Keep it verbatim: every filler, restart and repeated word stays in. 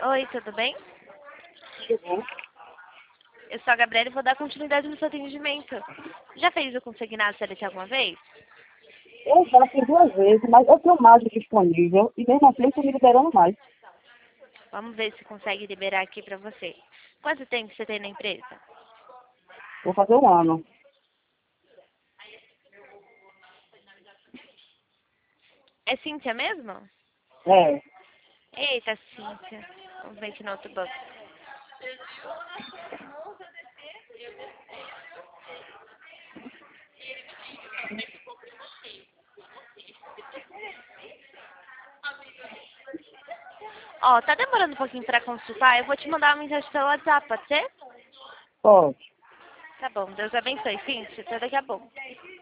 Oi, tudo bem? Tudo bom? Eu sou a Gabriela e vou dar continuidade no seu atendimento. Já fez o consignado C L T alguma vez? Eu já fiz duas vezes, mas eu tenho mais disponível e mesmo assim eu estou me liberando mais. Vamos ver se consegue liberar aqui pra você. Quanto tempo você tem na empresa? Vou fazer um ano. É Cíntia mesmo? É. Eita, Cíntia. Vamos ver aqui no outro banco. Ó, tá demorando um pouquinho pra consultar? Eu vou te mandar uma mensagem pelo WhatsApp, pode ser? Pode. Tá bom, Deus abençoe, Cíntia. Até daqui a pouco.